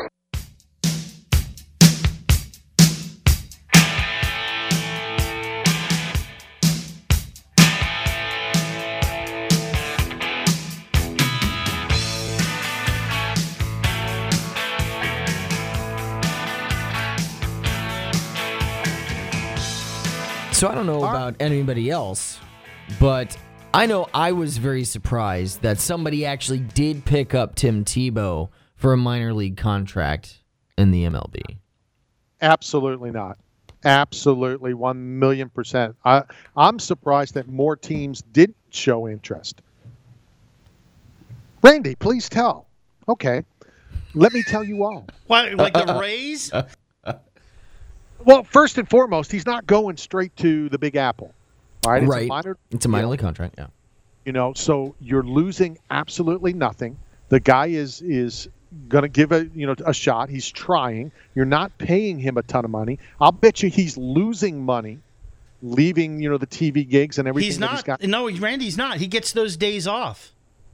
So I don't know about anybody else, but I know I was very surprised that somebody actually did pick up Tim Tebow for a minor league contract in the MLB. Absolutely not. Absolutely, 1,000,000%. I'm surprised that more teams didn't show interest. Randy, please tell. Okay, let me tell you all. What, like the Rays? Well, first and foremost, he's not going straight to the Big Apple. Right? It's a minor league contract, yeah. You know, so you're losing absolutely nothing. The guy is going to give a shot. He's trying. You're not paying him a ton of money. I'll bet you he's losing money, leaving the TV gigs and everything. He's not. He's got. No, Randy's not. He gets those days off.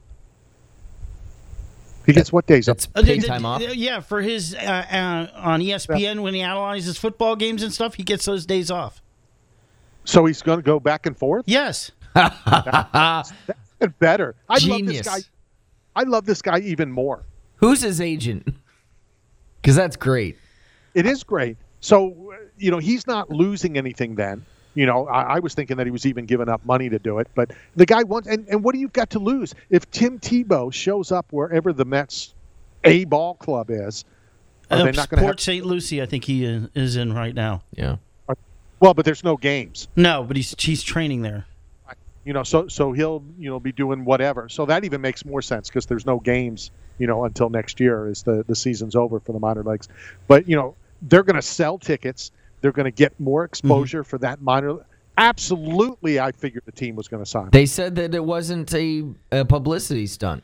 He gets what days off? Paid time off? Yeah, for his on ESPN when he analyzes football games and stuff, he gets those days off. So he's going to go back and forth? Yes. That's better. Genius. I love this guy even more. Who's his agent? Because that's great. It is great. So, he's not losing anything then. I was thinking that he was even giving up money to do it. But the guy wants – and what do you got to lose? If Tim Tebow shows up wherever the Mets' A ball club is, are they not going to have – Port St. Lucie, I think he is in right now. Yeah. Well, but there's no games. No, but he's training there. So he'll be doing whatever. So that even makes more sense because there's no games until next year as the season's over for the minor leagues. But they're going to sell tickets. They're going to get more exposure for that minor. Absolutely, I figured the team was going to sign. They said that it wasn't a publicity stunt.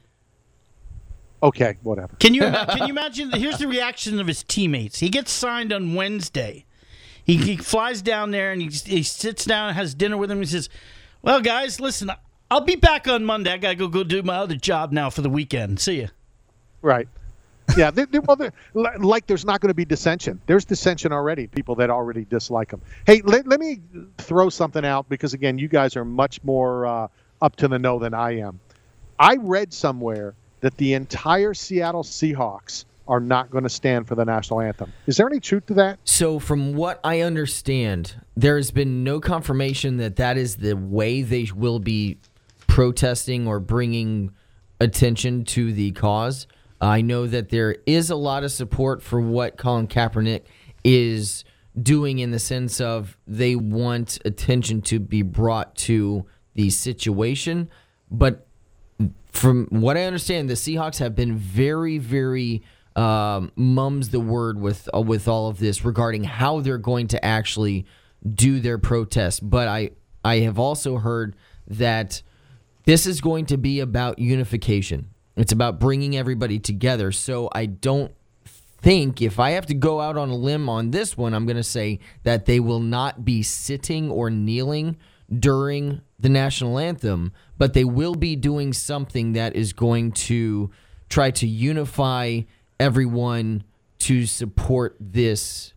Okay, whatever. Can you imagine? Here's the reaction of his teammates. He gets signed on Wednesday. He flies down there and he sits down and has dinner with him. He says, "Well, guys, listen, I'll be back on Monday. I got to go do my other job now for the weekend. See ya." Right. Yeah. Like there's not going to be dissension. There's dissension already. People that already dislike him. Hey, let me throw something out because, again, you guys are much more up to the know than I am. I read somewhere that the entire Seattle Seahawks are not going to stand for the national anthem. Is there any truth to that? So from what I understand, there has been no confirmation that is the way they will be protesting or bringing attention to the cause. I know that there is a lot of support for what Colin Kaepernick is doing in the sense of they want attention to be brought to the situation. But from what I understand, the Seahawks have been very, very mum's the word with all of this regarding how they're going to actually do their protest. But I have also heard that this is going to be about unification. It's about bringing everybody together. So I don't think, if I have to go out on a limb on this one, I'm going to say that they will not be sitting or kneeling during the national anthem, but they will be doing something that is going to try to unify everyone to support this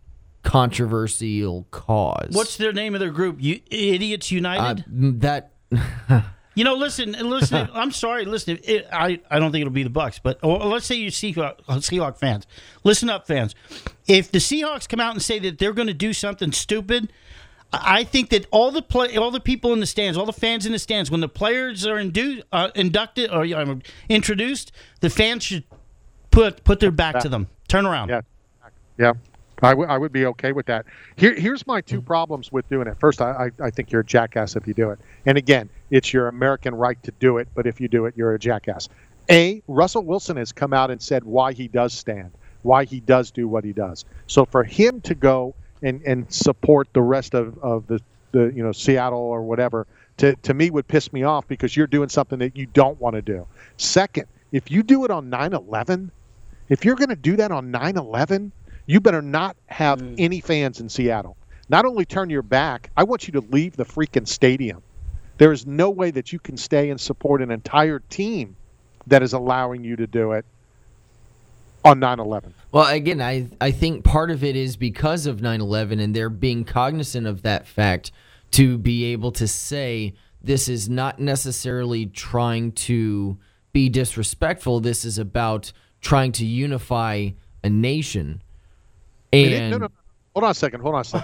controversial cause. What's their name of their group? Idiots United? You know, listen. I'm sorry. Listen, I don't think it'll be the Bucs, but let's say you Seahawks fans. Listen up, fans. If the Seahawks come out and say that they're going to do something stupid, I think that all the people in the stands, all the fans in the stands, when the players are inducted or introduced, the fans should put their back to them. Turn around. Yeah. I would be okay with that. Here's my two problems with doing it. First, I think you're a jackass if you do it. And again, it's your American right to do it, but if you do it, you're a jackass. Russell Wilson has come out and said why he does stand, why he does do what he does. So for him to go and support the rest of the Seattle or whatever, to me would piss me off because you're doing something that you don't want to do. Second, if you do it on 9/11, if you're going to do that on 9/11, you better not have any fans in Seattle. Not only turn your back, I want you to leave the freaking stadium. There is no way that you can stay and support an entire team that is allowing you to do it on 9/11. Well, again, I think part of it is because of 9/11 and they're being cognizant of that fact to be able to say this is not necessarily trying to be disrespectful. This is about trying to unify a nation. And no. Hold on a second.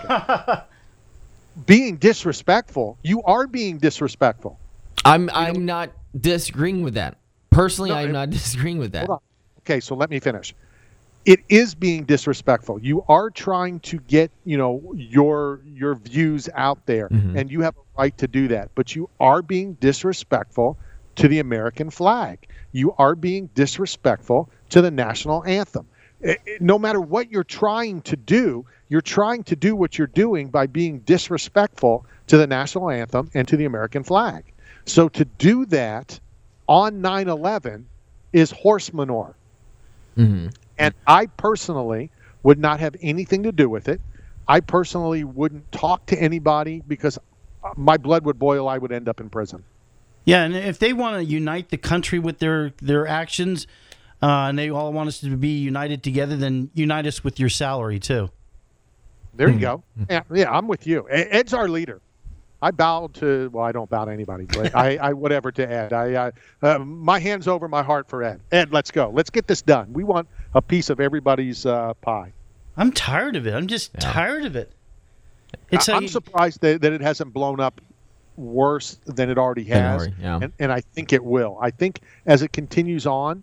Being disrespectful, you are being disrespectful. I'm not disagreeing with that. Personally, I'm not disagreeing with that. Hold on. Okay, so let me finish. It is being disrespectful. You are trying to get, your views out there, and you have a right to do that. But you are being disrespectful to the American flag. You are being disrespectful to the national anthem. No matter what you're trying to do what you're doing by being disrespectful to the national anthem and to the American flag. So to do that on 9/11 is horse manure. And I personally would not have anything to do with it. I personally wouldn't talk to anybody because my blood would boil. I would end up in prison. Yeah, and if they want to unite the country with their actions, and they all want us to be united together, then unite us with your salary too. There you go. Yeah, I'm with you. Ed's our leader. I bow to, I don't bow to anybody, but I whatever to Ed. My hand's over my heart for Ed. Ed, let's go. Let's get this done. We want a piece of everybody's pie. I'm tired of it. I'm just tired of it. I'm surprised that it hasn't blown up worse than it already has, and I think it will. I think as it continues on,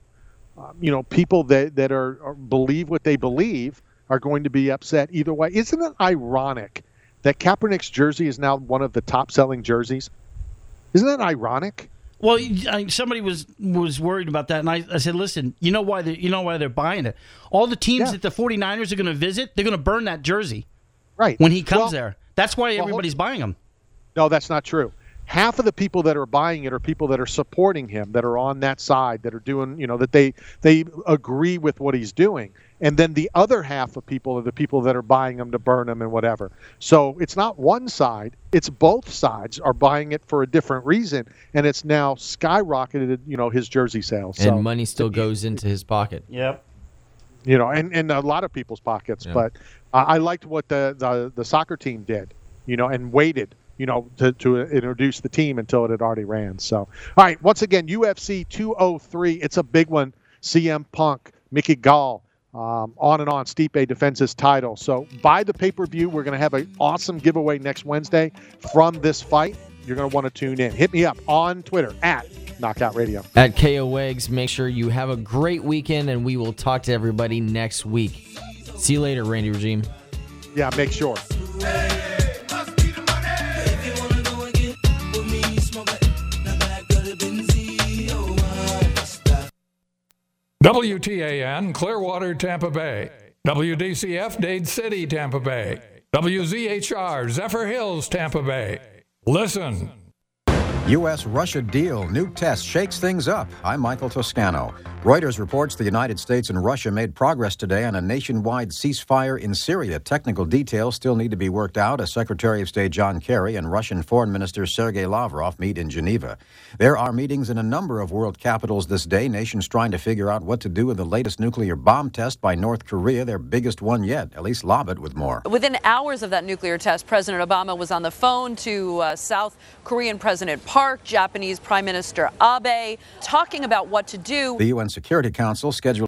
people that are believe what they believe are going to be upset either way. Isn't it ironic that Kaepernick's jersey is now one of the top-selling jerseys? Isn't that ironic? Well, somebody was worried about that, and I said, listen, you know why they're buying it? All the teams that the 49ers are going to visit, they're going to burn that jersey when he comes there. That's why everybody's buying them. No, that's not true. Half of the people that are buying it are people that are supporting him, that are on that side, that are doing, that they agree with what he's doing. And then the other half of people are the people that are buying them to burn them and whatever. So it's not one side, it's both sides are buying it for a different reason. And it's now skyrocketed, his jersey sales. And money still goes into his pocket. Yep. And a lot of people's pockets. Yeah. But I liked what the soccer team did, and waited. To introduce the team until it had already ran. So, all right, once again, UFC 203, it's a big one. CM Punk, Mickey Gall, on and on. Stipe defends his title. So buy the pay-per-view. We're going to have an awesome giveaway next Wednesday from this fight. You're going to want to tune in. Hit me up on Twitter at Knockout Radio. At KO Wags. Make sure you have a great weekend, and we will talk to everybody next week. See you later, Randy Regime. Yeah, make sure. WTAN, Clearwater, Tampa Bay. WDCF, Dade City, Tampa Bay. WZHR, Zephyr Hills, Tampa Bay. Listen. U.S.-Russia deal. Nuke test shakes things up. I'm Michael Toscano. Reuters reports the United States and Russia made progress today on a nationwide ceasefire in Syria. Technical details still need to be worked out as Secretary of State John Kerry and Russian Foreign Minister Sergei Lavrov meet in Geneva. There are meetings in a number of world capitals this day. Nations trying to figure out what to do with the latest nuclear bomb test by North Korea, their biggest one yet. Elise Lobbit with more. Within hours of that nuclear test, President Obama was on the phone to South Korean President Park, Japanese Prime Minister Abe, talking about what to do. The UN Security Council scheduled